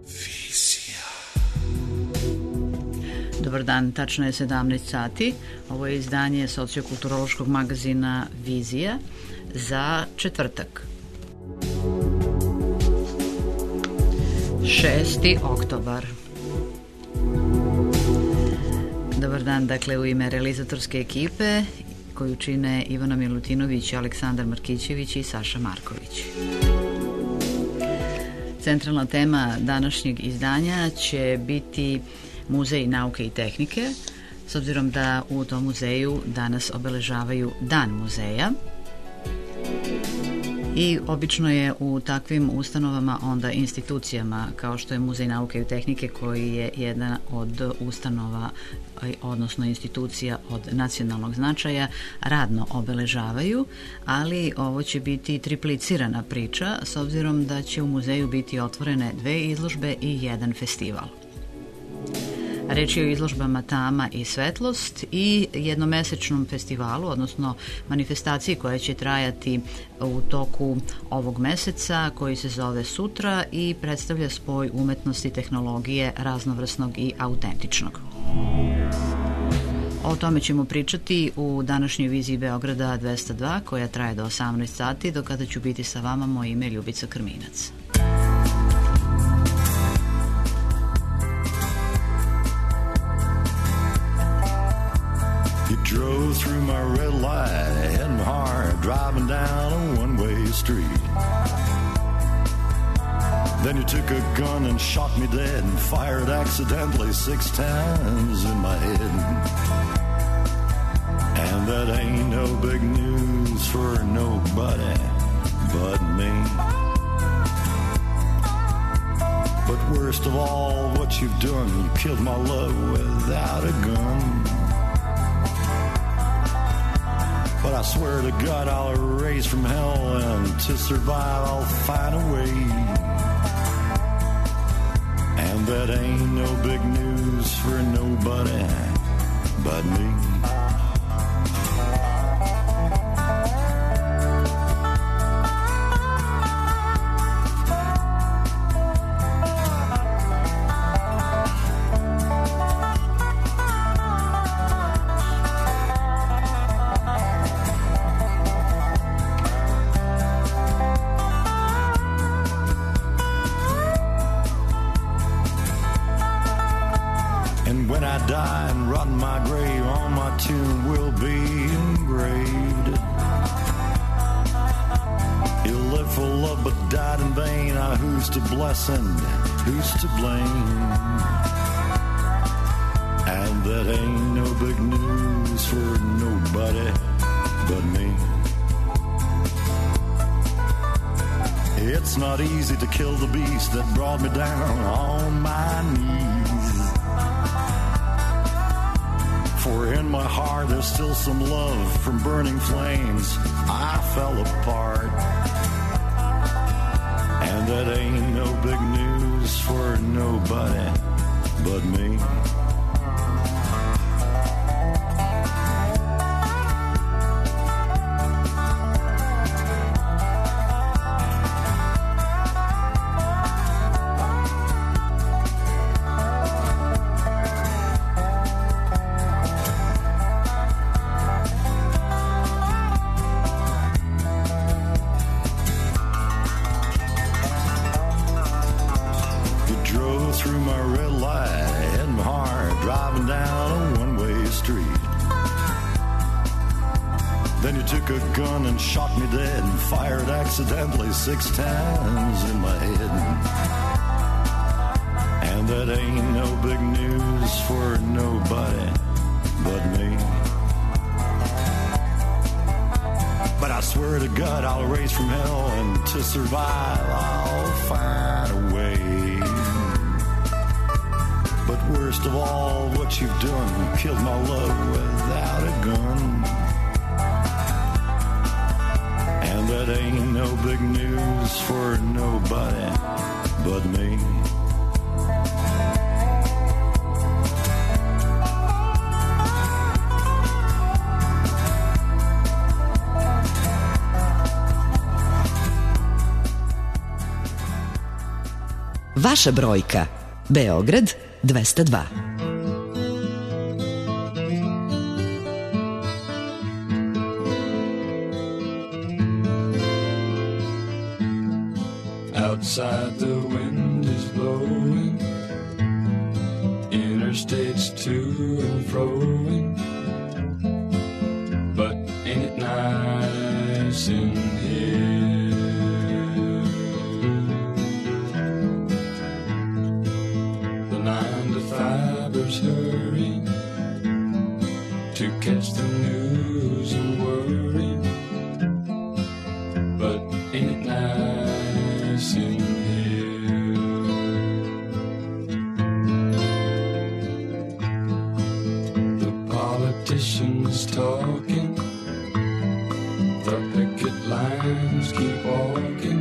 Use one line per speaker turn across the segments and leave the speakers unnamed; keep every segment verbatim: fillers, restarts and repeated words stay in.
Dobar dan, tačno je sedamnaest sati. Ovo je izdanje sociokulturološkog magazina Vizija za četvrtak. šesti oktobar. Dobar dan, dakle, u ime realizatorske ekipe koju čine Ivana Milutinović, Aleksandar Markićević i Saša Marković. Centralna tema današnjeg izdanja će biti Muzej nauke i tehnike, s obzirom da u tom muzeju danas obeležavaju Dan muzeja. I obično je u takvim ustanovama, onda institucijama, kao što je Muzej nauke i tehnike, koji je jedna od ustanova, odnosno institucija od nacionalnog značaja, radno obeležavaju, ali ovo će biti triplicirana priča, s obzirom da će u muzeju biti otvorene dve izložbe i jedan festival. Reč je o izložbama Tama i Svetlost i jednomesečnom festivalu, odnosno manifestaciji koja će trajati u toku ovog meseca, koji se zove Sutra i predstavlja spoj umetnosti, tehnologije, raznovrsnog i autentičnog. O tome ćemo pričati u današnjoj viziji Beograda dvesta dva, koja traje do osamnaest sati, do kada ću biti sa vama. Moje ime je Ljubica Krminac.
Drove through my red light, heading hard, driving down a one-way street. Then you took a gun and shot me dead and fired accidentally six times in my head. And that ain't no big news for nobody but me. But worst of all, what you've done, you killed my love without a gun. But I swear to God I'll erase from hell, and to survive I'll find a way. And that ain't no big news for nobody but me. Die and rot in my grave, on my tomb will be engraved. You lived for love but died in vain. Now who's to bless and who's to blame? And that ain't no big news for nobody but me. It's not easy to kill the beast that brought me down on my knees. For in my heart there's still some love from burning flames. I fell apart. And that ain't no big news for nobody but me. Accidentally six times in my head. And that ain't no big news for nobody but me. But I swear to God I'll raise from hell, and to survive I'll find a way. But worst of all, what you've done, you killed my love without a gun. And that ain't no big news for nobody but me.
Vaša brojka. Beograd dvesta dva.
Outside the wind is blowing, interstates to and froing, but ain't it nice in here? The nine to fivers hurry to catch the news and worry, but ain't it nice in here? The politicians talking, the picket lines keep walking,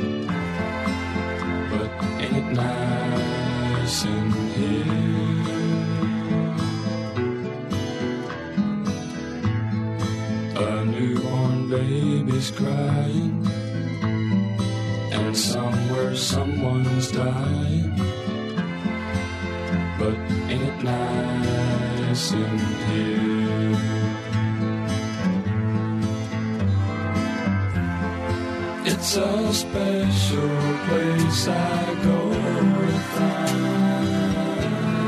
but ain't it nice in here? A newborn baby's crying, and somewhere someone's dying, but ain't it nice in here? It's a special place I go to find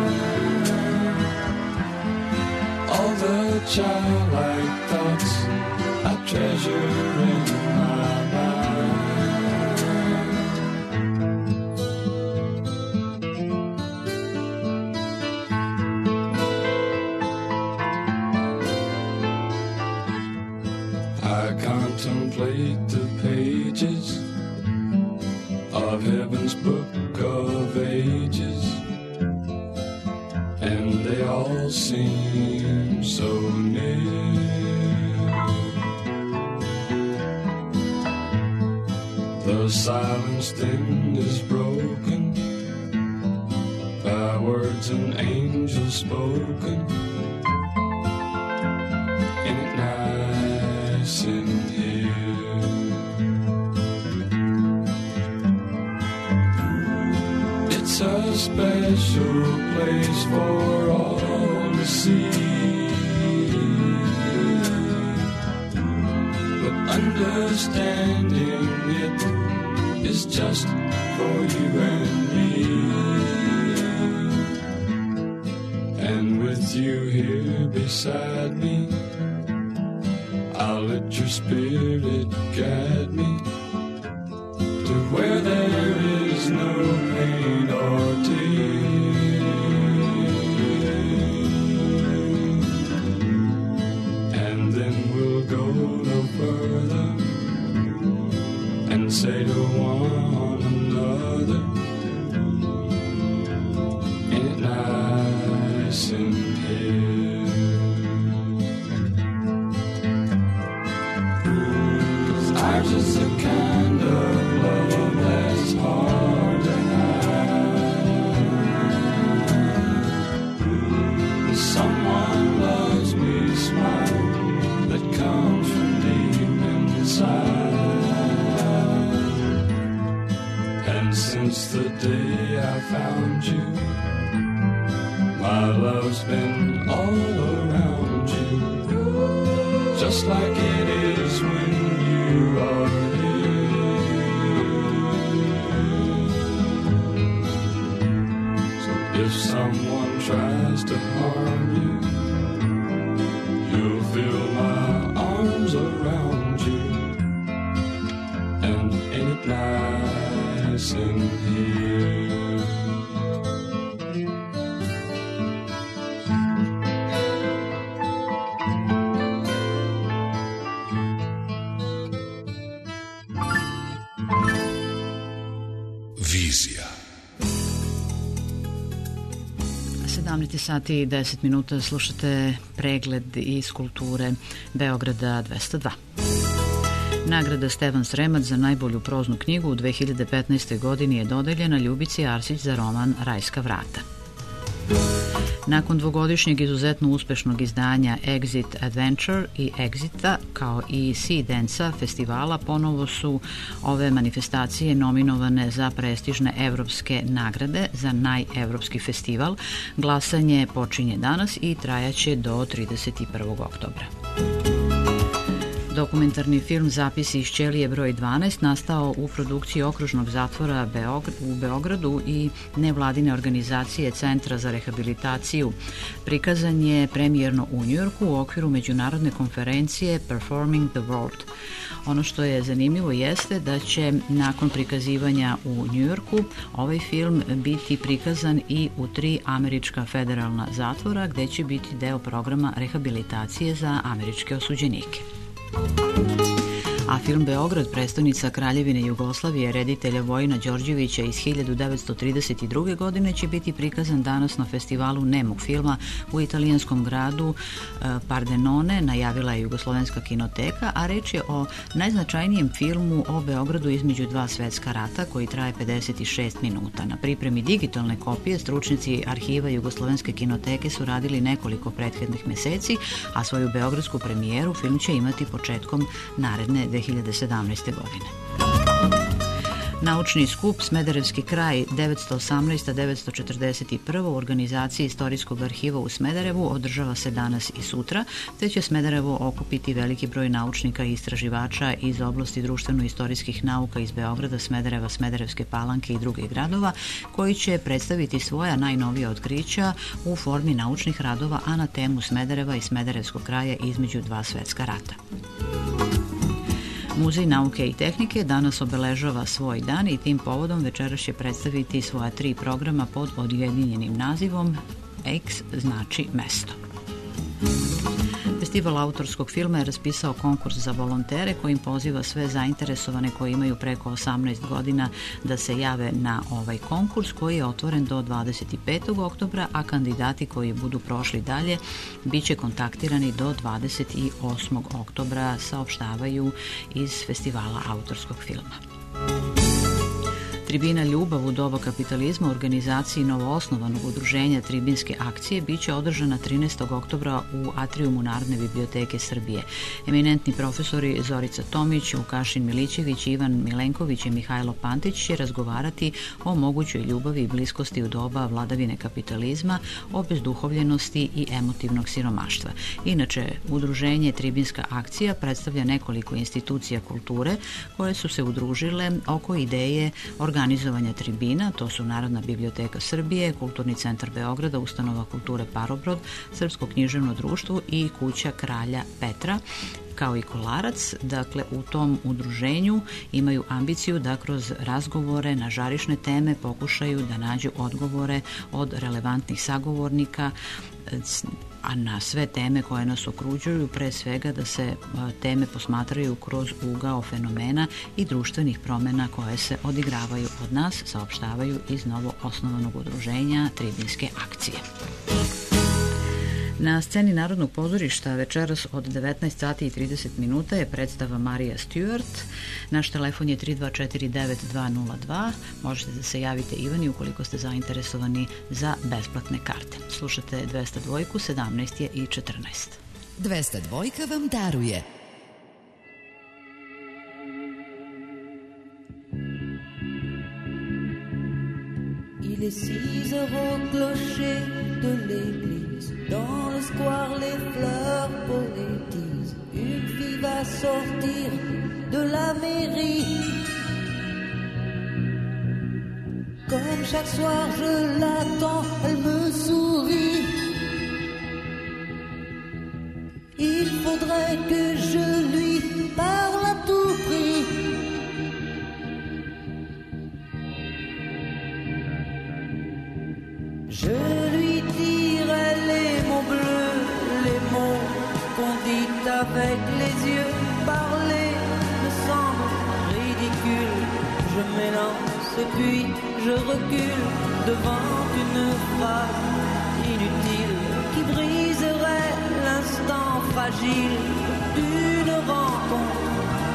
all the childlike thoughts I treasure in my mind. I contemplate the pages of heaven's book of ages, and they all seem so near. The silence then is broken by words and angels spoken. Ain't it nice in here? It's a special place for all to see, but understanding it is just for you and me. And with you here beside me, I'll let your spirit guide me to where there is no pain or tear. And then we'll go no further and say to one another, ain't it nice in here? 'Cause ours is the kind of love that's hard to hide. Someone loves me, smile that comes from deep inside. And since the day I found you, my love's been all around you, just like it is when you are here. So if someone tries to harm you, you'll feel my arms around you, and ain't it nice in here?
Vizija.
sedamnaest sati i deset minuta, slušate pregled iz kulture Beograda dvesta dva. Nagrada Stevan Sremac za najbolju proznu knjigu u dve hiljade petnaestoj godini je dodeljena Ljubici Arsić za roman Rajska vrata. Nakon dvogodišnjeg izuzetno uspešnog izdanja Exit Adventure i Exita, kao i Sea Dance-a festivala, ponovo su ove manifestacije nominovane za prestižne evropske nagrade za najevropski festival. Glasanje počinje danas i trajaće do trideset prvog oktobra. Dokumentarni film Zapisi iz ćelije broj dvanaest nastao u produkciji Okružnog zatvora u Beogradu i nevladine organizacije Centra za rehabilitaciju. Prikazan je premijerno u Njujorku u okviru međunarodne konferencije Performing the World. Ono što je zanimljivo jeste da će nakon prikazivanja u Njujorku ovaj film biti prikazan i u tri američka federalna zatvora, gde će biti deo programa rehabilitacije za američke osuđenike. A film Beograd, prestonica Kraljevine Jugoslavije, reditelja Vojina Đorđevića iz hiljadu devetsto trideset druge. godine će biti prikazan danas na festivalu nemog filma u italijanskom gradu Pardenone, najavila je Jugoslovenska kinoteka, a reč je o najznačajnijem filmu o Beogradu između dva svetska rata koji traje pedeset šest minuta. Na pripremi digitalne kopije stručnici arhiva Jugoslovenske kinoteke su radili nekoliko prethodnih meseci, a svoju beogradsku premijeru film će imati početkom naredne dve hiljade sedamnaeste. godine. Naučni skup Smederevski kraj devetsto osamnaesta do devetsto četrdeset prve. u organizaciji Istorijskog arhiva u Smederevu održava se danas i sutra, te će Smederevo okupiti veliki broj naučnika i istraživača iz oblasti društveno-istorijskih nauka iz Beograda, Smedereva, Smederevske Palanke i drugih gradova, koji će predstaviti svoja najnovija otkrića u formi naučnih radova, a na temu Smedereva i Smederevskog kraja između dva svetska rata. Muzej nauke i tehnike danas obeležava svoj dan i tim povodom večeras će predstaviti svoja tri programa pod odjedinjenim nazivom X znači mesto. Festival autorskog filma je raspisao konkurs za volontere kojim poziva sve zainteresovane koji imaju preko osamnaest godina da se jave na ovaj konkurs koji je otvoren do dvadeset petog oktobra, a kandidati koji budu prošli dalje biće kontaktirani do dvadeset osmog oktobra, saopštavaju iz Festivala autorskog filma. Tribina Ljubav u doba kapitalizma u organizaciji novoosnovanog udruženja Tribinske akcije biće održana trinaestog oktobra u atrijumu Narodne biblioteke Srbije. Eminentni profesori Zorica Tomić, Vukašin Milićević, Ivan Milenković i Mihajlo Pantić će razgovarati o mogućoj ljubavi i bliskosti u doba vladavine kapitalizma, o bezduhovljenosti i emotivnog siromaštva. Inače, udruženje Tribinska akcija predstavlja nekoliko institucija kulture koje su se udružile oko ideje organizovanja tribina, to su Narodna biblioteka Srbije, Kulturni centar Beograda, Ustanova kulture Parobrod, Srpsko književno društvo i Kuća kralja Petra, kao i Kolarac. Dakle, u tom udruženju imaju ambiciju da kroz razgovore na žarišne teme pokušaju da nađu odgovore od relevantnih sagovornika, a na sve teme koje nas okružuju, pre svega da se teme posmatraju kroz ugao fenomena i društvenih promena koje se odigravaju od nas, saopštavaju iz novo osnovanog udruženja Tribinske akcije. Na sceni Narodnog pozorišta večeras od devetnaest sati i trideset minuta je predstava Marija Stewart. Naš telefon je tri dva četiri devet dva nula dva. Možete da se javite Ivani ukoliko ste zainteresovani za besplatne karte. Slušate dvesta dva, sedamnaest je i četrnaest.
dvesta dva vam daruje.
Il est six heures au clocher de l'église. Dans le square, les fleurs poétisent. Une fille va sortir de la mairie. Comme chaque soir, je l'attends, elle me sourit. Il faudrait que je lui parle à tout prix. Je lui dirai les mots bleus, les mots qu'on dit avec les yeux. Parler me semble ridicule. Je m'élance et puis je recule devant une phrase inutile qui briserait l'instant fragile d'une rencontre,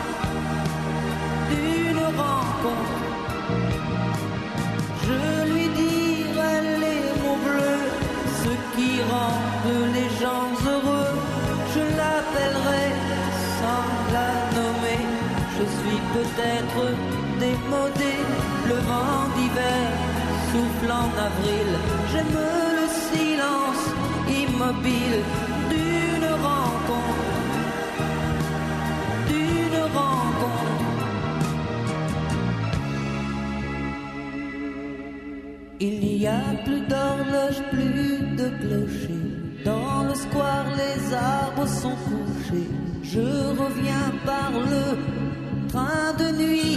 d'une rencontre. Je lui dirai les mots bleus, ce qui rendent les gens heureux. Je l'appellerai sans la nommer. Je suis peut-être démodé, le vent d'hiver souffle en avril. J'aime le silence immobile d'une rencontre, d'une rencontre. Il n'y a plus d'horloge, plus de clocher. Dans le square, les arbres sont couchés. Je reviens par le train de nuit.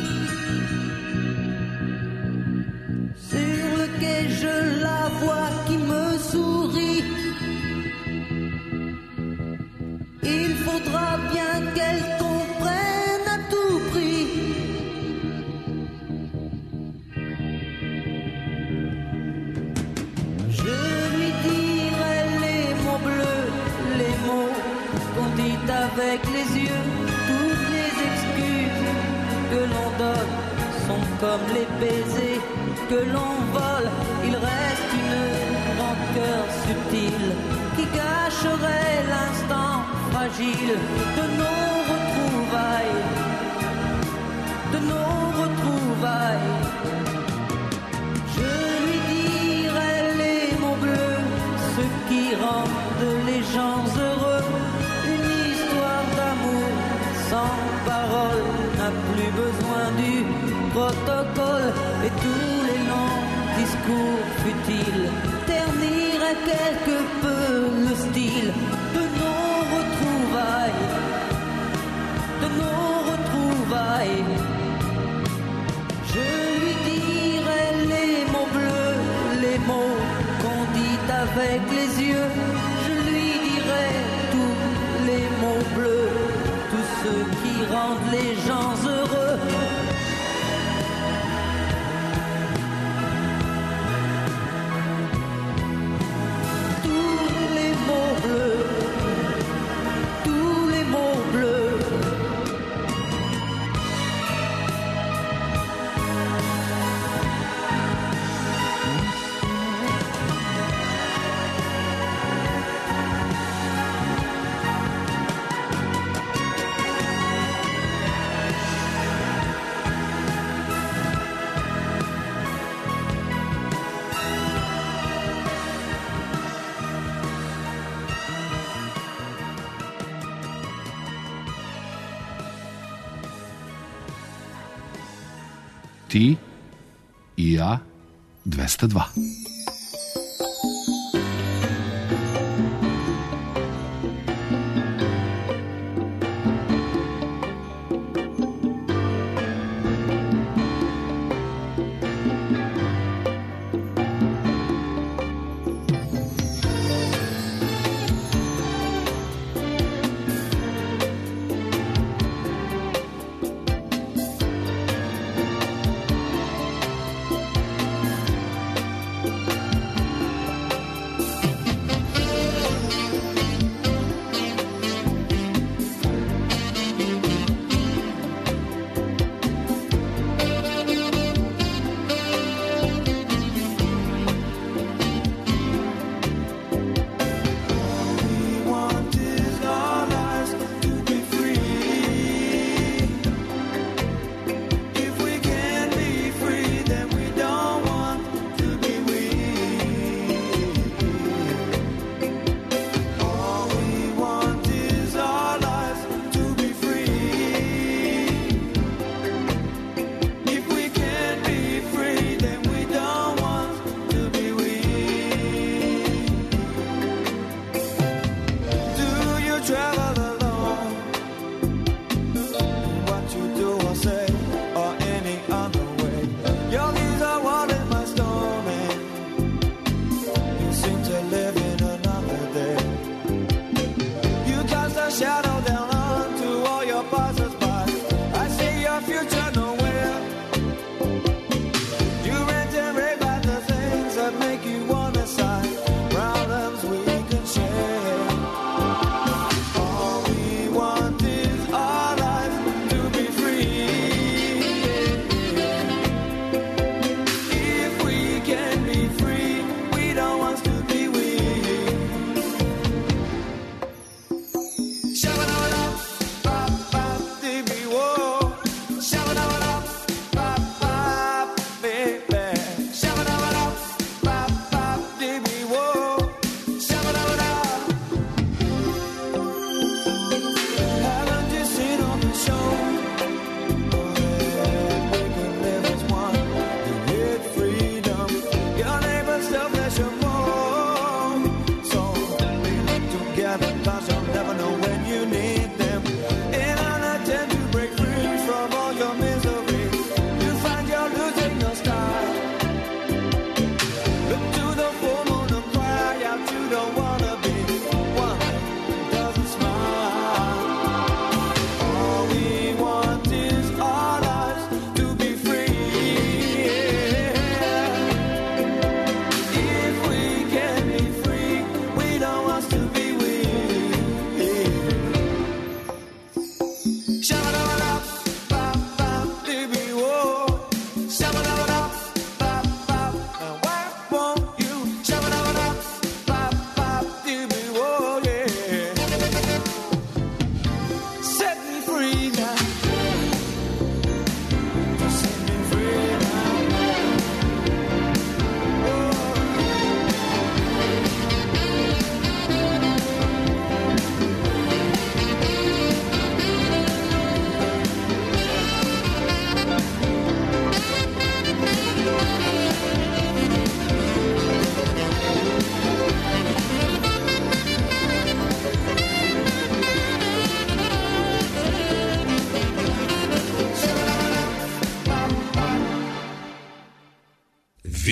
Sur le quai, je la vois qui me sourit. Il faudra bien qu'elle comprenne à tout prix. Je lui dirai les mots bleus, les mots qu'on dit avec les yeux. Toutes les excuses que l'on donne sont comme les baisers que l'on vole. Il reste une rancœur subtile qui gâcherait l'instant fragile de nos retrouvailles, de nos retrouvailles. Je lui dirai les mots bleus, ce qui rendent les gens heureux. Une histoire d'amour sans parole n'a plus besoin du protocole, et tous les longs discours futiles terniraient quelque peu le style de nos retrouvailles, de nos retrouvailles. Je lui dirai les mots bleus, les mots qu'on dit avec les yeux. Je lui dirai tous les mots bleus, tous ceux qui rendent les gens heureux. Tous les mots bleus, tous les mots bleus.
Ti i ja dvesta dva.
If we can be free, then we don't want to be weak.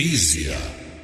Vizija.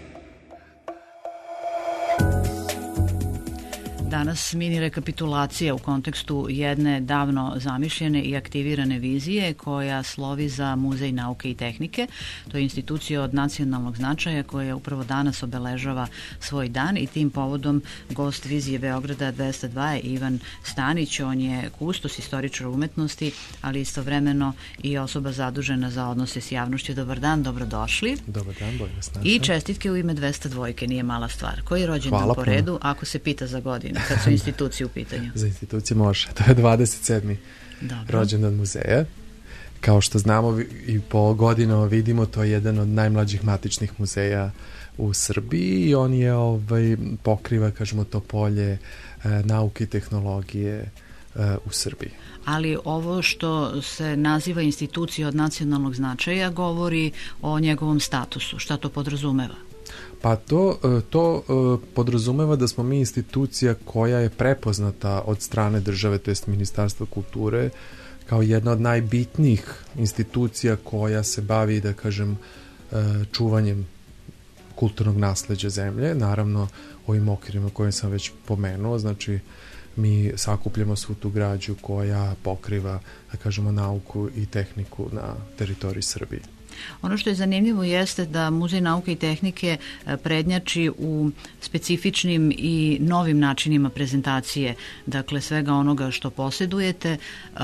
Danas mini rekapitulacija u kontekstu jedne davno zamišljene i aktivirane vizije koja slovi za Muzej nauke i tehnike. To je institucija od nacionalnog značaja koja upravo danas obeležava svoj dan i tim povodom gost vizije Beograda dvesta dva je Ivan Stanić. On je kustos, istoričar umetnosti, ali istovremeno i osoba zadužena za odnose s javnošću. Dobar dan, dobrodošli.
Dobar dan, bolje vas našao.
I čestitke u ime dvesta dva, nije mala stvar. Koji je rođendan
Hvala
po
puno.
redu, ako se pita za godine? Kad su institucije u pitanju?
Za institucije može. To je dvadeset sedmi
Dobro.
rođendan muzeja. Kao što znamo i po godinama vidimo, to je jedan od najmlađih matičnih muzeja u Srbiji i on je ovaj, pokriva, kažemo, to polje e, nauke i tehnologije e, u Srbiji.
Ali ovo što se naziva institucija od nacionalnog značaja govori o njegovom statusu. Šta to podrazumeva?
Pa to, to podrazumeva da smo mi institucija koja je prepoznata od strane države, to jest Ministarstva kulture, kao jedna od najbitnijih institucija koja se bavi, da kažem, čuvanjem kulturnog nasleđa zemlje, naravno ovim okvirima koje sam već pomenuo, znači mi sakupljamo svu tu građu koja pokriva, da kažemo, nauku i tehniku na teritoriji Srbije.
Ono što je zanimljivo jeste da Muzej nauke i tehnike prednjači u specifičnim i novim načinima prezentacije, dakle svega onoga što posjedujete,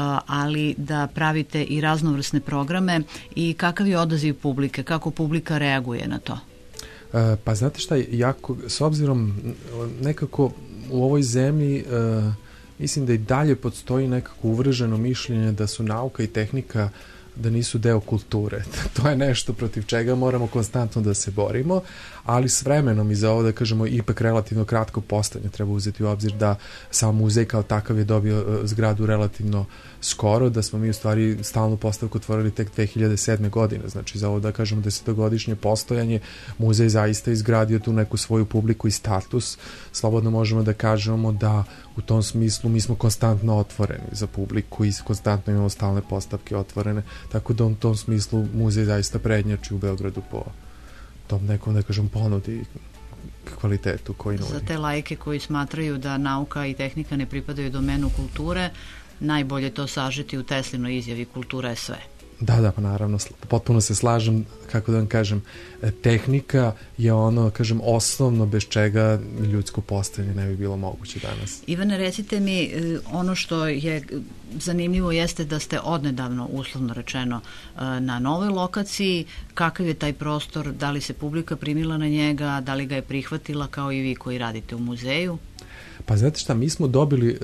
ali da pravite i raznovrsne programe. I kakav je odaziv publike, kako publika reaguje na to?
Pa znate šta, jako, s obzirom nekako u ovoj zemlji mislim da i dalje postoji nekako uvrženo mišljenje da su nauka i tehnika, da nisu deo kulture. To je nešto protiv čega moramo konstantno da se borimo, ali s vremenom i za ovo, da kažemo, ipak relativno kratko postojanje treba uzeti u obzir da sam muzej kao takav je dobio zgradu relativno skoro, da smo mi u stvari stalnu postavku otvorili tek dve hiljade sedme godine, znači za ovo, da kažemo, desetogodišnje postojanje muzej zaista izgradio tu neku svoju publiku i status. Slobodno možemo da kažemo da u tom smislu mi smo konstantno otvoreni za publiku i konstantno imamo stalne postavke otvorene, tako da u tom smislu muzej zaista prednjači u Beogradu po tom nekom, da kažem, ponudi kvalitetu koji nudi.
Za te laike koji smatraju da nauka i tehnika ne pripadaju domenu kulture, najbolje to sažeti u Teslinoj izjavi: kultura je sve.
Da, da, pa naravno, potpuno se slažem, kako da vam kažem, tehnika je ono, kažem, osnovno bez čega ljudsko postojanje ne bi bilo moguće danas.
Ivane, recite mi, ono što je zanimljivo jeste da ste odnedavno, uslovno rečeno, na novoj lokaciji. Kakav je taj prostor, da li se publika primila na njega, da li ga je prihvatila kao i vi koji radite u muzeju?
Pa znate šta, mi smo dobili,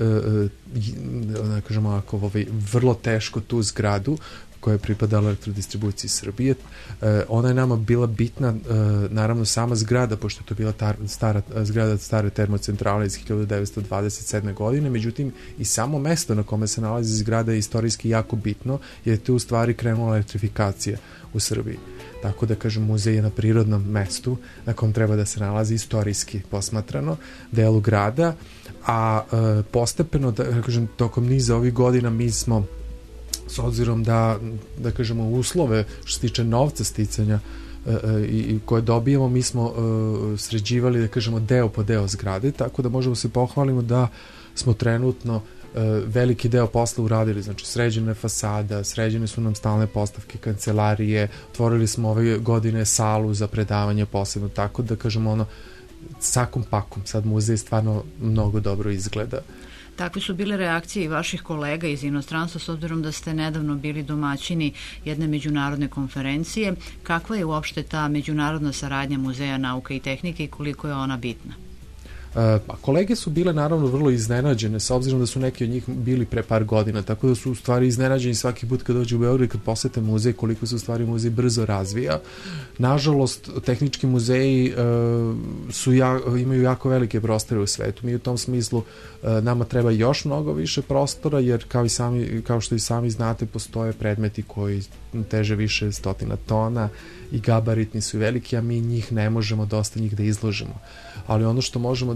da kažemo ovako, ovaj, vrlo teško tu zgradu koja je pripadala Elektrodistribuciji Srbije. E, ona je nama bila bitna, e, naravno sama zgrada, pošto je to bila tar, stara, zgrada stare termocentrale iz hiljadu devetsto dvadeset sedme godine, međutim i samo mesto na kome se nalazi zgrada je istorijski jako bitno, jer je tu u stvari krenula elektrifikacija u Srbiji. Tako da, kažem, muzej je na prirodnom mestu na kom treba da se nalazi istorijski posmatrano, delu grada, a e, postepeno, da kažem, tokom niza ovih godina mi smo, s obzirom da, da kažemo, uslove što se tiče novca sticanja e, e, i koje dobijemo, mi smo e, sređivali, da kažemo, deo po deo zgrade, tako da možemo se pohvalimo da smo trenutno e, veliki deo posla uradili, znači sređena je fasada, sređene su nam stalne postavke, kancelarije, otvorili smo ove godine salu za predavanje posebno, tako da, kažemo, ono, sakom pakom, sad muzej stvarno mnogo dobro izgleda.
Takve su bile reakcije i vaših kolega iz inostranstva, s obzirom da ste nedavno bili domaćini jedne međunarodne konferencije. Kakva je uopšte ta međunarodna saradnja Muzeja nauke i tehnike i koliko je ona bitna?
Pa kolege su bile naravno vrlo iznenađene, s obzirom da su neki od njih bili pre par godina, tako da su u stvari iznenađeni svaki put kad dođu u Beograd i kad posete muzej, koliko se u stvari muzej brzo razvija. Nažalost, tehnički muzeji uh, su ja, imaju jako velike prostore u svetu. Mi u tom smislu uh, nama treba još mnogo više prostora, jer kao, i sami, kao što i sami znate, postoje predmeti koji teže više stotina tona i gabaritni su veliki, a mi njih ne možemo dosta njih da izložimo. Ali ono što možemo da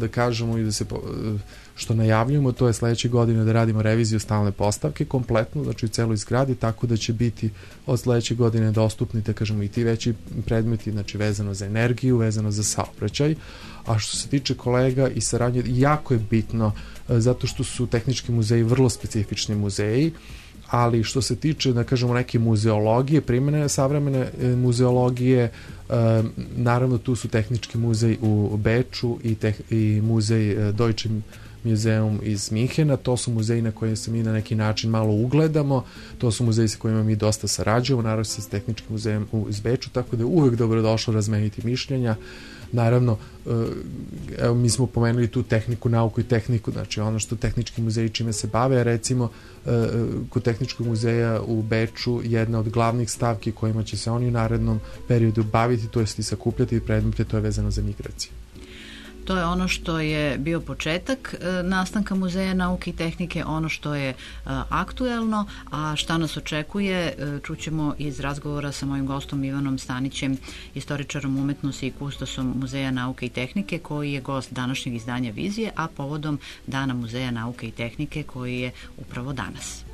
da kažemo i da se, što najavljujemo, to je sledeće godine da radimo reviziju stalne postavke kompletno, znači u celoj zgradi, tako da će biti od sledeće godine dostupni, da kažemo, i ti veći predmeti, znači vezano za energiju, vezano za saobraćaj. A što se tiče kolega i saradnje, jako je bitno, zato što su tehnički muzeji vrlo specifični muzeji, ali što se tiče, da kažemo, neke muzeologije, primjene savremene muzeologije, naravno tu su tehnički muzej u Beču i, teh, i muzej Deutsche Museum iz Minhena, to su muzeji na koje se mi na neki način malo ugledamo, to su muzeji sa kojima mi dosta sarađujemo, naravno sa tehničkim muzejem iz Beču, tako da je uvek dobro došlo razmeniti mišljenja. Naravno, evo, mi smo pomenuli tu tehniku, nauku i tehniku, znači ono što tehnički muzeji čime se bave, recimo kod tehničkog muzeja u Beču jedna od glavnih stavki kojima će se oni u narednom periodu baviti, to jest i sakupljati predmete, to je vezano za migracije.
To je ono što je bio početak e, nastanka Muzeja nauke i tehnike, ono što je e, aktuelno, a šta nas očekuje e, čućemo iz razgovora sa mojim gostom Ivanom Stanićem, istoričarom umetnosti i kustosom Muzeja nauke i tehnike, koji je gost današnjeg izdanja Vizije, a povodom Dana Muzeja nauke i tehnike koji je upravo danas.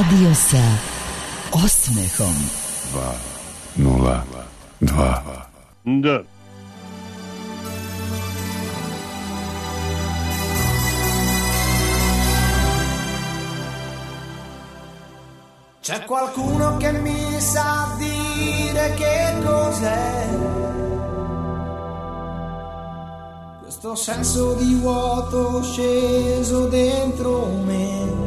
Radio sa osmehom.
Dva, nula, dva.
Da.
C'è qualcuno che mi sa dire che cos'è questo senso di vuoto sceso dentro me.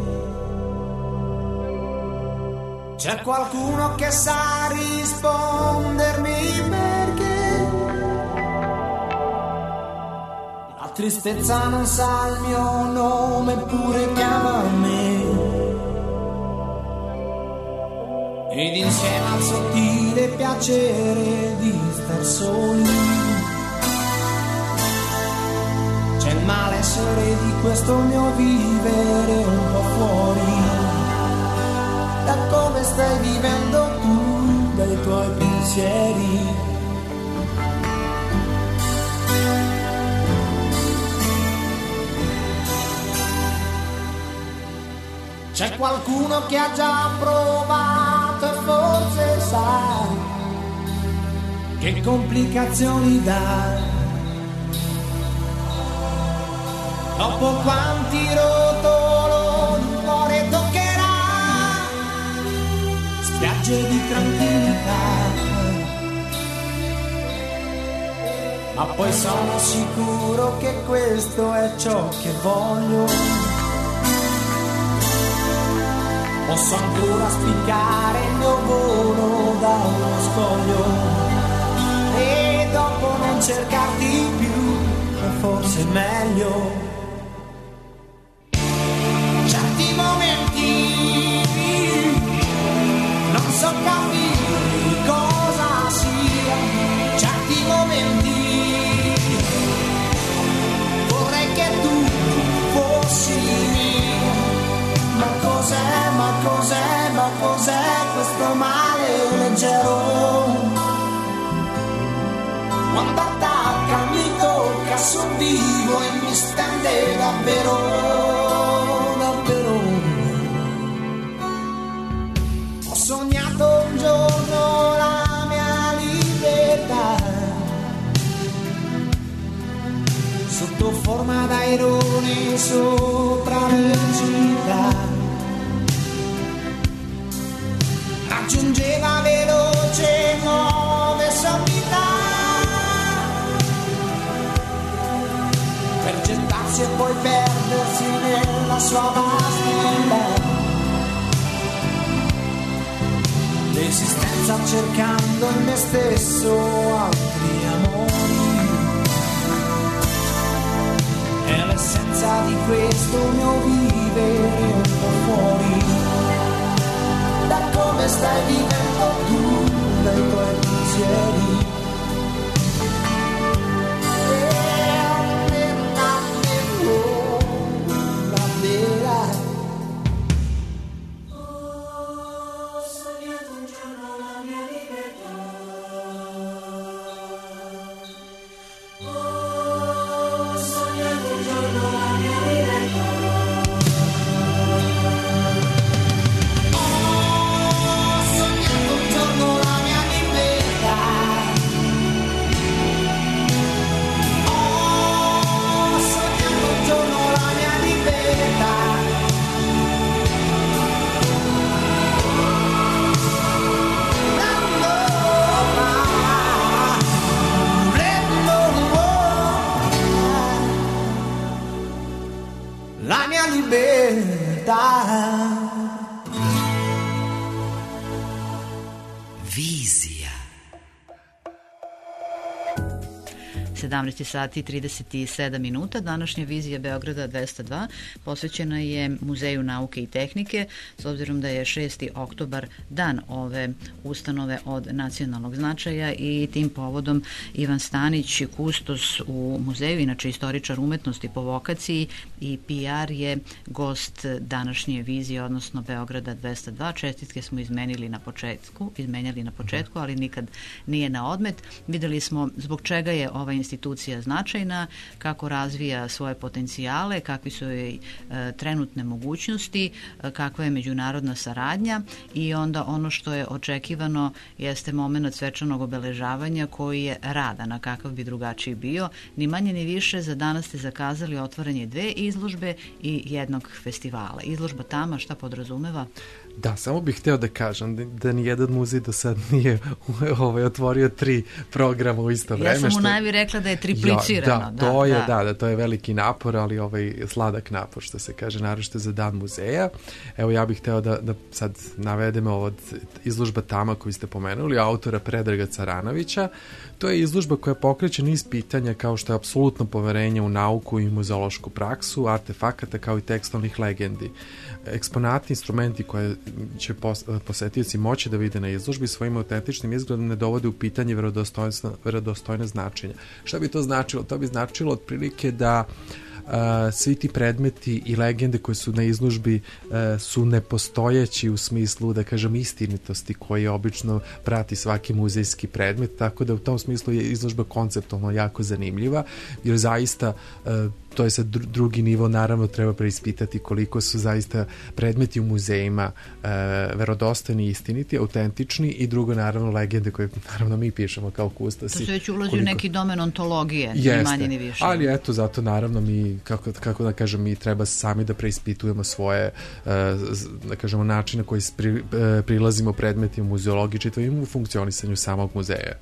C'è qualcuno che sa rispondermi perché la tristezza non sa il mio nome eppure chiama me. Ed insieme al sottile piacere di star soli c'è il malessere di questo mio vivere un po' fuori da come stai vivendo tu, dai tuoi pensieri. C'è qualcuno che ha già provato e forse sa che complicazioni dà. Dopo quanti rotoloni il cuore toccherà, spiagge di tranquillità. Ma poi sono sicuro che questo è ciò che voglio. Posso ancora spiccare il mio volo da uno scoglio e dopo non cercarti più, è forse meglio. Certi momenti non so capire cosa sia, certi momenti vorrei che tu fossi mio. Ma cos'è, ma cos'è, ma cos'è questo male leggero? Quando attacca mi tocca, sovvivo e mi stende davvero, davvero. Ho sognato un giorno la mia libertà sotto forma d'airone sopra le città. Raggiungeva veloce nuove sommità per gettarsi e poi perdersi nella sua vastità. L'esistenza cercando in me stesso altri amori è l'essenza di questo mio vivere un po' fuori da come stai vivendo tu, dai tuoi pensieri. Ho sognato un giorno la mia libertà. Ho sognato un giorno la mia libertà. La mia libertà.
Vizija.
sedamnaest sati trideset sedam minuta. Današnja vizija Beograda dvesta dva posvećena je Muzeju nauke i tehnike, s obzirom da je šesti oktobar dan ove ustanove od nacionalnog značaja i tim povodom Ivan Stanić, kustos u muzeju, inače istoričar umetnosti po vokaciji i P R, je gost današnje vizije, odnosno Beograda dvesta dva. Čestitke smo izmenili na početku, izmenjali na početku, ali nikad nije na odmet. Videli smo zbog čega je ova institucija institucija značajna, kako razvija svoje potencijale, kakvi su joj trenutne mogućnosti, kakva je međunarodna saradnja i onda ono što je očekivano jeste moment svečanog obeležavanja koji je radan, a kakav bi drugačiji bio. Ni manje ni više, za danas ste zakazali otvaranje dve izložbe i jednog festivala. Izložba Tama šta podrazumeva?
Da, samo bih hteo da kažem da, da ni jedan muzej do sad nije ovaj, otvorio tri programa u isto vreme.
Ja sam u
što...
najavi rekla da je triplicirano.
Ja, da, to da, je, da. Da, da, to je veliki napor, ali ovaj sladak napor, što se kaže, naročito za Dan muzeja. Evo, ja bih hteo da, da sad navedemo ovo izložba Tama koju ste pomenuli, autora Predraga Caranovića. To je izložba koja pokreće niz pitanja kao što je apsolutno poverenje u nauku i muzeološku praksu, artefakata kao i tekstilnih legendi. Eksponati, instrumenti koje će posetioci moći da vide na izložbi svojim autentičnim izgledom ne dovode u pitanje verodostojne značenja. Šta bi to značilo? To bi značilo otprilike da Uh, svi ti predmeti i legende koje su na izložbi uh, su nepostojeći u smislu, da kažem, istinitosti koji obično prati svaki muzejski predmet, tako da u tom smislu je izložba konceptualno jako zanimljiva, jer zaista uh, to je sad drugi nivo, naravno treba preispitati koliko su zaista predmeti u muzejima e, verodostojni, istiniti, autentični i drugo naravno legende koje naravno mi pišemo kao kustasi.
To se već ulazi koliko... u neki domen ontologije, ni manje ni više.
Ali eto, zato naravno mi, kako, kako da kažem, mi treba sami da preispitujemo svoje, e, da kažemo, načine koji pri, e, prilazimo predmeti u muzeologiji, čitavim u funkcionisanju samog muzeja.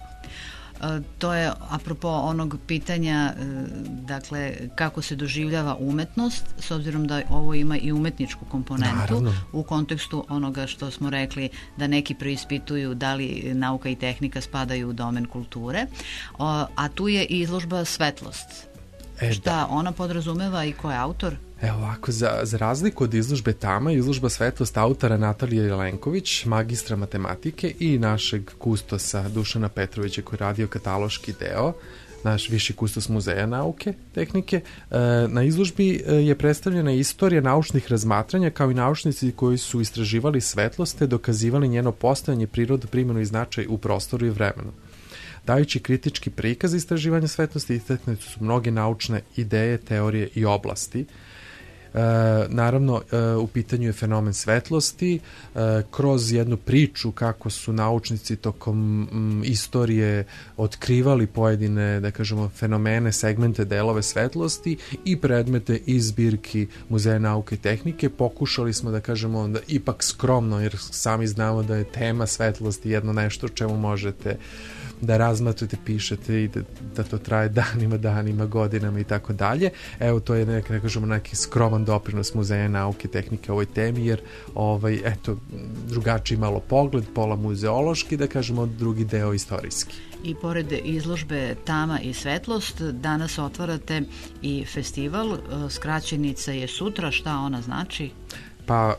To je apropo onog pitanja, dakle, kako se doživljava umetnost, s obzirom da ovo ima i umetničku komponentu. Naravno. U kontekstu onoga što smo rekli da neki preispituju da li nauka i tehnika spadaju u domen kulture, a tu je i izložba Svetlost. E, Šta da. ona podrazumeva i ko je autor?
Evo ovako, za, za razliku od izložbe Tama, izložba Svetlost autora Natalije Jelenković, magistra matematike i našeg kustosa Dušana Petrovića koji je radio kataloški deo, naš viši kustos muzeja nauke, tehnike. Na izložbi je predstavljena istorija naučnih razmatranja kao i naučnici koji su istraživali svetlost te dokazivali njeno postojanje, prirodu, primjenu i značaj u prostoru i vremenu. Dajući kritički prikaz istraživanja svetlosti, istaknute su mnoge naučne ideje, teorije i oblasti. E, naravno, e, u pitanju je fenomen svetlosti, e, kroz jednu priču kako su naučnici tokom m, istorije otkrivali pojedine, da kažemo, fenomene, segmente, delove svetlosti i predmete iz zbirki Muzeja nauke i tehnike. Pokušali smo, da kažemo, da ipak skromno, jer sami znamo da je tema svetlosti jedno nešto o čemu možete da razmatrate, pišete i da, da to traje danima, danima, godinama i tako dalje. Evo, to je nek, ne kažemo, neki skroman doprinos Muzeja nauke i tehnike ovoj temi, jer ovaj, eto, drugačiji malo pogled, pola muzeološki, da kažemo, drugi deo istorijski.
I pored izložbe Tama i Svetlost, danas otvarate i festival, skraćenica je sutra, šta ona znači?
Pa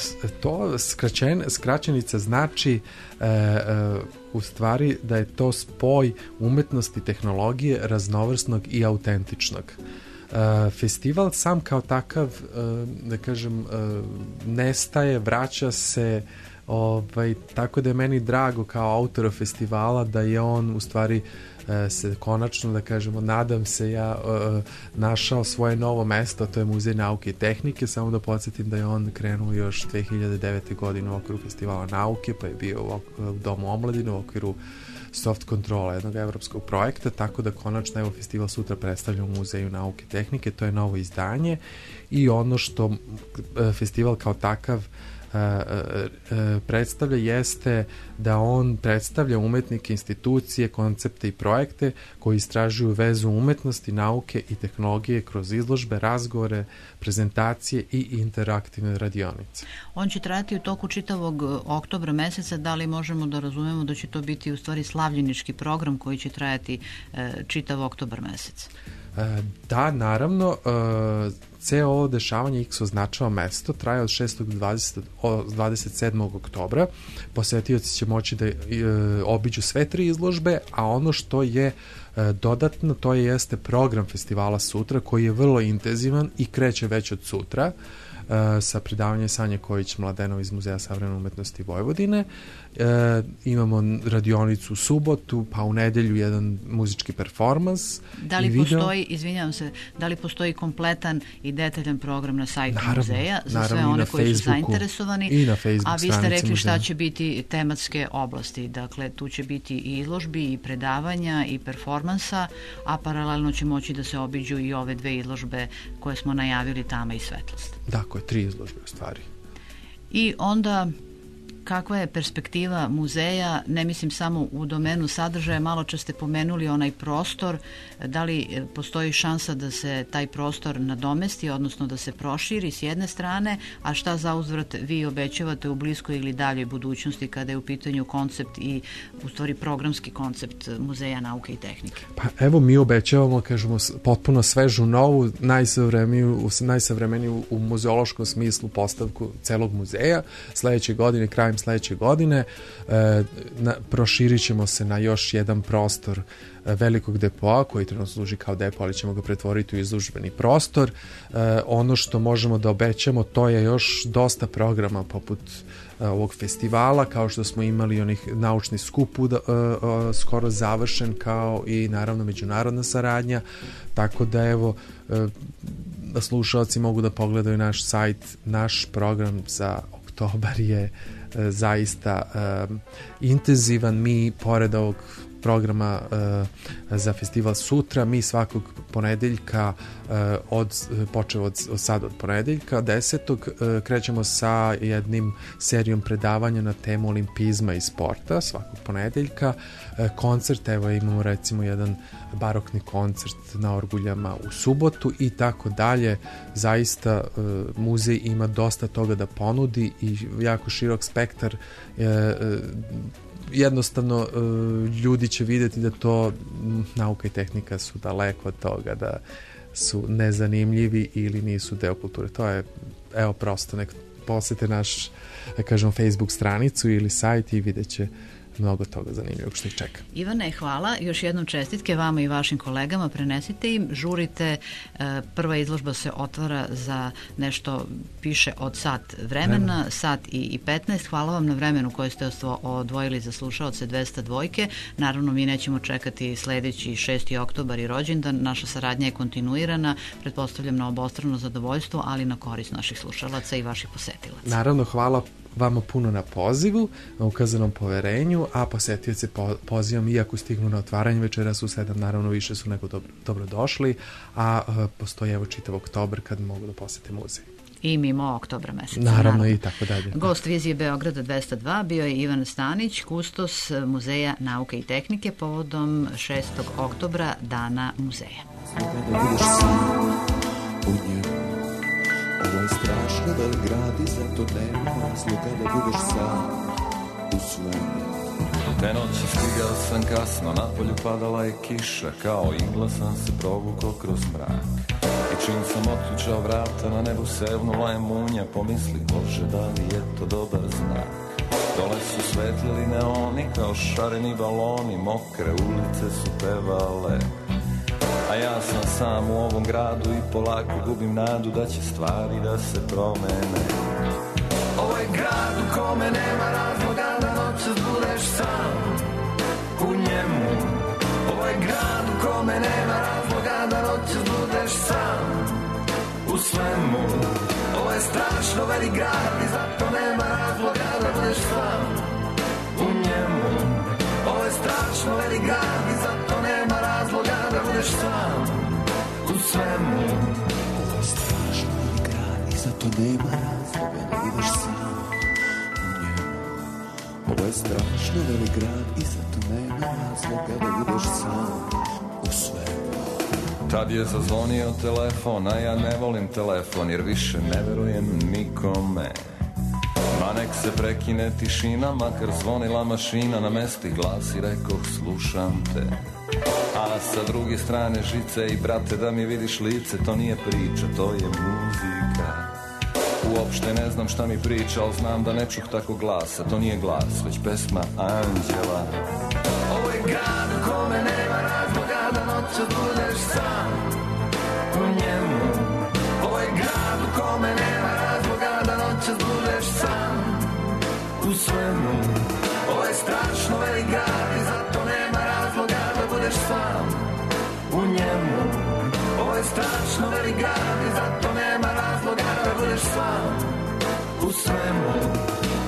to skraćen, skraćenica znači e, e, u stvari da je to spoj umetnosti, tehnologije, raznovrsnog i autentičnog. E, festival sam kao takav, e, da kažem, e, nestaje, vraća se, ovaj, tako da je meni drago kao autora festivala da je on u stvari se konačno, da kažemo, nadam se ja uh, našao svoje novo mesto, to je Muzej nauke i tehnike. Samo da podsjetim da je on krenuo još dve hiljade devete. godine u okviru Festivala nauke, pa je bio u, u Domu omladine u okviru soft kontrola jednog evropskog projekta, tako da konačno evo festival sutra predstavlja u Muzeju nauke i tehnike, to je novo izdanje i ono što uh, festival kao takav predstavlja jeste da on predstavlja umetnike, institucije, koncepte i projekte koji istražuju vezu umetnosti, nauke i tehnologije kroz izložbe, razgovore, prezentacije i interaktivne radionice.
On će trajati u toku čitavog oktobra meseca. Da li možemo da razumemo da će to biti u stvari slavljenički program koji će trajati čitav oktobar mesec?
Da, naravno, ceo ovo dešavanje X označava mesto, traje od šestog do dvadeset sedmog oktobra. Posetioci će moći da e, obiđu sve tri izložbe, a ono što je e, dodatno, to je jeste program festivala sutra, koji je vrlo intenzivan i kreće već od sutra, e, sa predavanjem Sanje Kojić-Mladenov iz Muzeja savremene umetnosti Vojvodine. E, imamo radionicu u subotu, pa u nedelju jedan muzički performans.
Da li postoji, izvinjavam se, da li postoji kompletan i detaljan program na sajtu naravno, muzeja za sve one koji su zainteresovani?
I na Facebook
a vi ste rekli
muzeja.
Šta će biti tematske oblasti, dakle tu će biti i izložbi i predavanja i performansa, a paralelno će moći da se obiđu i ove dve izložbe koje smo najavili, Tama i Svetlost.
Dakle, tri izložbe u stvari.
I onda kakva je perspektiva muzeja, ne mislim samo u domenu sadržaja, malo čas ste pomenuli onaj prostor, da li postoji šansa da se taj prostor nadomesti, odnosno da se proširi s jedne strane, a šta za uzvrat vi obećavate u bliskoj ili daljoj budućnosti kada je u pitanju koncept i u stvari programski koncept Muzeja nauke i tehnike?
Pa evo mi obećavamo, kažemo, potpuno svežu, novu, najsavremeniju, najsavremeniju u muzeološkom smislu postavku celog muzeja. Sledeće godine, krajem sledeće godine e, na, proširit ćemo se na još jedan prostor e, velikog depoa koji trenutno služi kao depo, ali ćemo ga pretvoriti u izložbeni prostor. E, ono što možemo da obećamo, to je još dosta programa poput e, ovog festivala, kao što smo imali onih naučni skup uh, uh, skoro završen, kao i naravno međunarodna saradnja, tako da evo uh, da slušalci mogu da pogledaju naš sajt. Naš program za oktobar je zaista uh, intenzivan. Mi pored ovog programa uh, za festival sutra, mi svakog ponedeljka uh, od, počeo od, od sad od ponedeljka desetog uh, krećemo sa jednim serijom predavanja na temu olimpizma i sporta svakog ponedeljka. Uh, koncert, evo imamo recimo jedan barokni koncert na Orguljama u subotu i tako dalje. Zaista uh, muzej ima dosta toga da ponudi i jako širok spektar. Uh, uh, jednostavno ljudi će vidjeti da to nauka i tehnika su daleko od toga, da su nezanimljivi ili nisu deo kulture. To je, evo, prosto nek posete naš, da kažem, Facebook stranicu ili sajt i vidjet će mnogo toga zanimljivog što ih čeka.
Ivane, hvala. Još jednom čestitke vama i vašim kolegama. Prenesite im, žurite. Prva izložba se otvara za nešto piše od sat vremena, Vreme. sat i, i petnaest. Hvala vam na vremenu koje ste odvojili za slušaoce dvesta dvojke. Naravno, mi nećemo čekati sledeći šesti oktobar i rođendan. Naša saradnja je kontinuirana, pretpostavljam na obostrano zadovoljstvo, ali na korist naših slušalaca i vaših posetilaca.
Naravno, hvala vama puno na pozivu, na ukazanom poverenju, a posetioce po, pozivam, iako stignu na otvaranje večeras u sedam, naravno više su nego dobro, dobro došli, a uh, postoji evo čitav oktobar kad mogu da posete muzej.
I mimo oktobra meseca.
Naravno, naravno i tako dalje.
Gost Vizije Beograda dvesta dva bio je Ivan Stanić, kustos Muzeja nauke i tehnike povodom šestog oktobra, Dana muzeja.
Ovo je strašno velik grad i zato nema razloga da budeš sam u svemu. Te noći stigao sam kasno, na polju padala je kiša, kao igla sam se provukao kroz mrak. I čim sam otključao vrata, na nebu sevnula je munja, pomisli, Bože, da li je to dobar znak. Dole su svetlili neoni kao šareni baloni, mokre ulice su pevale. A ja sam sam u ovom gradu i polako gubim nadu da će stvari da se promene. Ovo je grad u kome nema razloga da noćas budeš sam u njemu. Ovo je grad u kome nema razloga da noćas budeš sam u svemu. Ovo je strašno velik grad i zato nema razloga da budeš sam u njemu. Ovo je strašno velik grad i zato nema razloga da budeš sam u svemu. Ovo je strašno velik grad i zato nema razloga da budeš sam u njemu. Ovo je strašno velik grad i zato nema razloga da budeš sam u svemu. Tad je zazvonio telefon, a ja ne volim telefon jer više ne verujem nikome. Ma nek se prekine tišina, makar zvonila mašina na mesti glas i rekoh slušam te. A glas sa druge strane žice i brate da mi vidiš lice, to nije priča, to je muzika. Uopšte ne znam šta mi priča, ali znam da ne čuh tako glasa, to nije glas, već pesma anđela. Ovo je grad u kome nema razloga da noćas budeš sam u njemu. Ovo je grad u kome nema razloga da noćas budeš sam u svemu. Ovo je strašno velik grad i zato nema razloga da budeš sam u njemu. Ovo je strašno velik grad i zato nema razloga da budeš sam u svemu.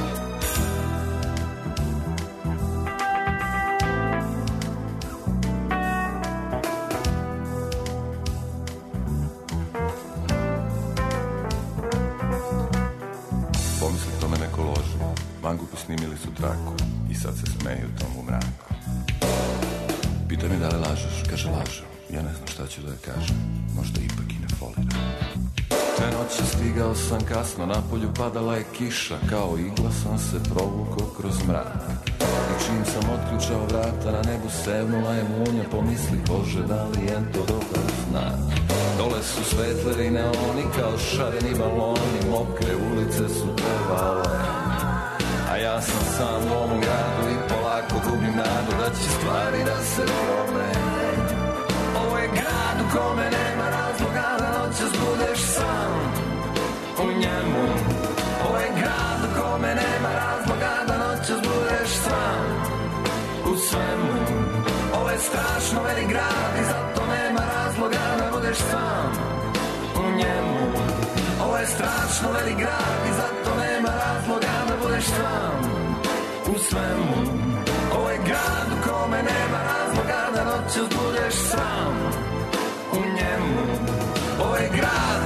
Pomisli to me neko loži, mangupi snimili su traku i sad se smeju tomu mraku. Pita mi da li lažeš, kaže lažem. Ja ne znam šta ću da je kažem, možda ipak i ne foliram. Te noći stigao sam kasno, napolju padala je kiša, kao igla sam se provukao kroz mrak. I čim sam otključao vrata, na nebu sevnula je munja, pomisli Bože da li je to dobar znak. Dole su svetleri neoni kao šareni baloni, mokre ulice su pevale. A ja sam sam u ovom gradu i polako gubim nadu da će stvari da se promene. Ovo je grad u kome nema razloga da noćas budeš sam u njemu. Ovo je grad u kome nema razloga da noćas budeš sam u svemu. Ovo je strašno velik grad i zato nema razloga da budeš sam u njemu. Ovo je strašno velik grad i zato nema razloga da budeš sam u svemu. Ovo je grad u kome nema razloga da noćas budeš sam u njemu. Ovo je grad.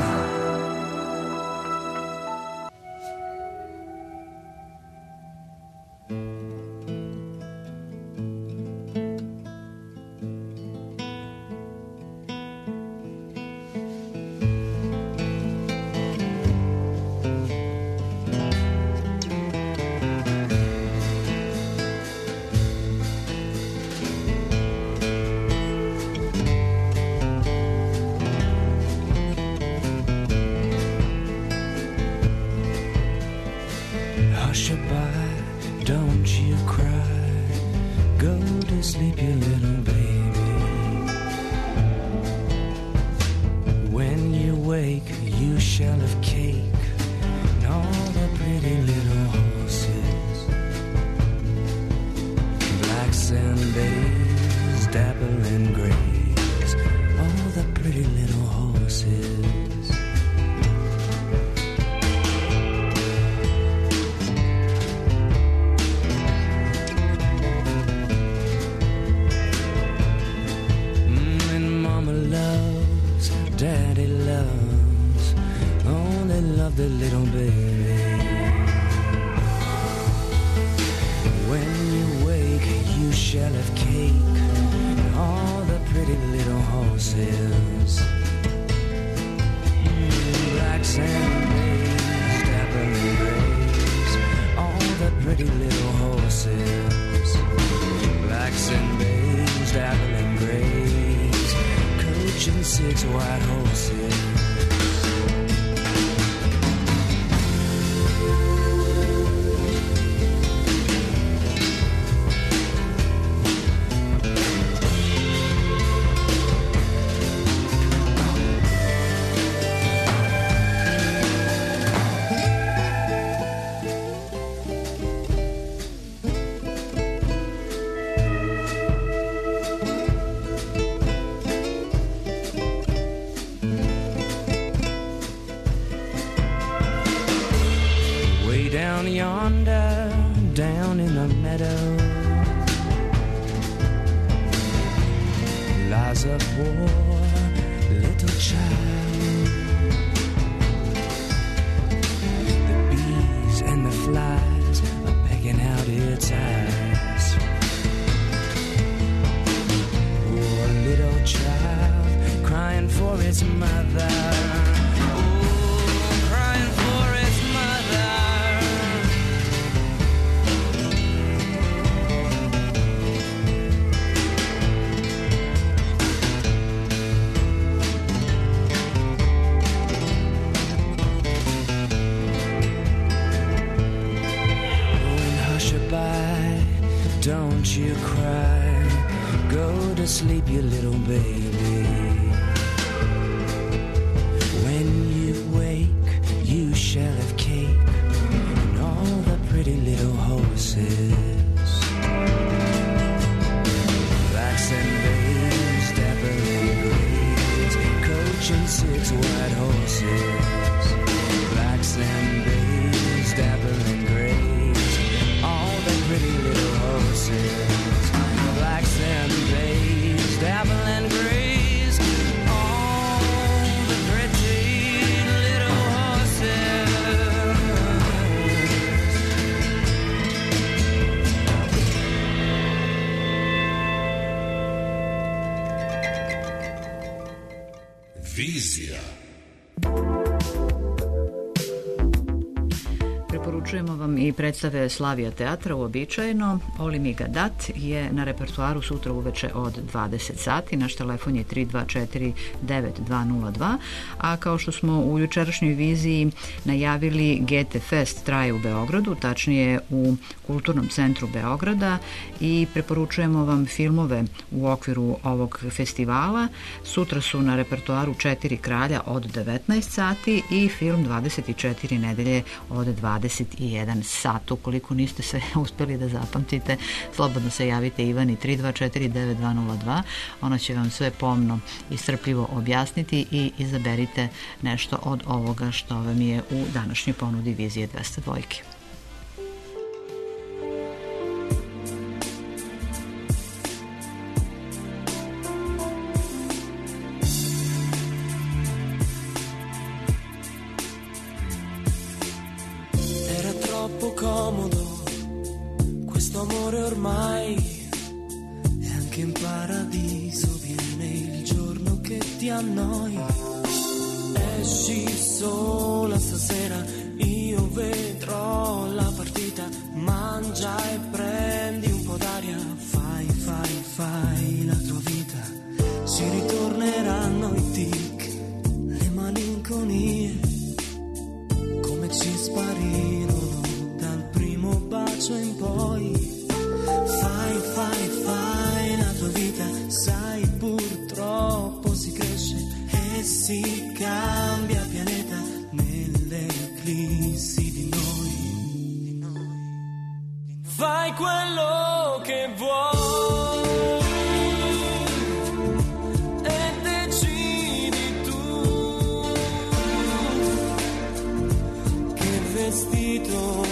little baby. When you wake, you shall have cake and all the pretty little horses. Blacks and bays, dapper and grays, coach and six white horses. Blacks and bays, dapper and grays, all the pretty little horses. Blacks and bays, dapper and grays, all the pretty little horses.
Vizija.
Preporučujemo vam i predstave Slavija teatra uobičajeno. Oli mi ga dat je na repertoaru sutra uveče od dvadeset sati. Naš telefon je tri dva četiri devet dva nula dva, a kao što smo u jučerašnjoj viziji najavili, G T Fest traje u Beogradu, tačnije u Kulturnom centru Beograda, i preporučujemo vam filmove u okviru ovog festivala. Sutra su na repertoaru Četiri kralja od devetnaest sati i film dvadeset četiri nedelje od dvadeset jedan sat. Ukoliko niste se uspeli da zapamtite, slobodno se javite Ivani tri dva četiri devet dva nula dva. Ona će vam sve pomno i strpljivo objasniti i izaberite nešto od ovoga što vam je u današnjoj ponudi Vizije dvesta dva.
Comodo, questo amore ormai è anche in paradiso, viene il giorno che ti annoi, esci sola stasera, io vedrò la partita, mangia e prendi un po' d'aria, fai, fai, fai la tua vita, si ritorneranno i tic, le malinconie, come ci sparirono bacio in poi, fai, fai, fai la tua vita, sai purtroppo si cresce e si cambia pianeta nell'eclissi di noi, di noi, di noi. Fai quello che vuoi e decidi tu che vestito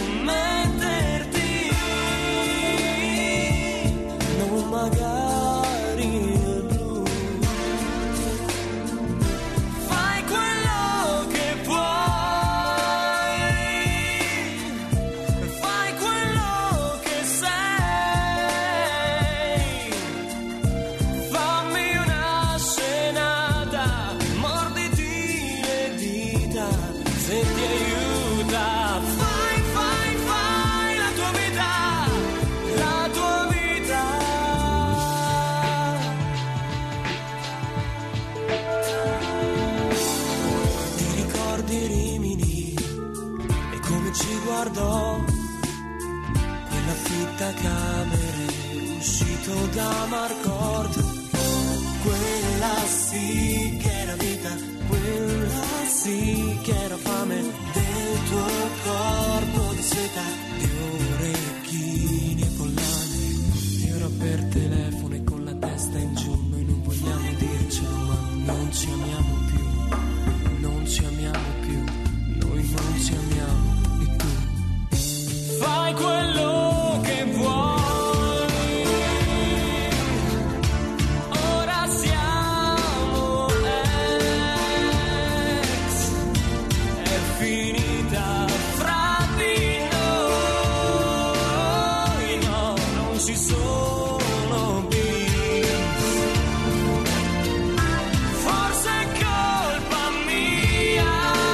magari il blu, fai quello che puoi, fai quello che sei, fammi una scenata, morditi le dita se ti aiuta, fai, fai, fai la tua vita, la tua vita. Ci guardò quella fitta camere, uscito da Marcord, quella sì che era vita, quella sì che era fame del tuo corpo di seta, di orecchini e collane, e ora per telefono e con la testa in giù, noi non vogliamo dircelo, ma non ci amiamo più, non ci amiamo più, noi non ci amiamo. Fai quello che vuoi, ora siamo ex, è finita fra di noi, no, non ci sono beef, forse è colpa mia.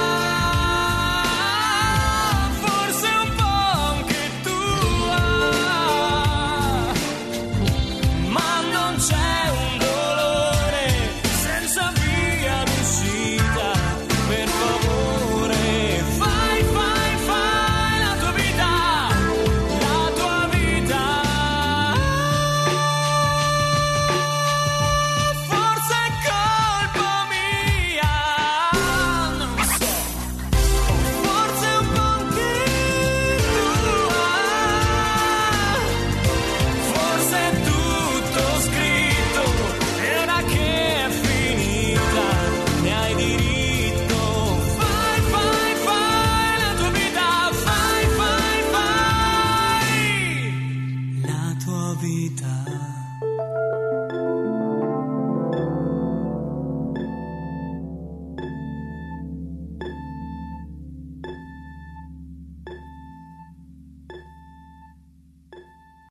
vita.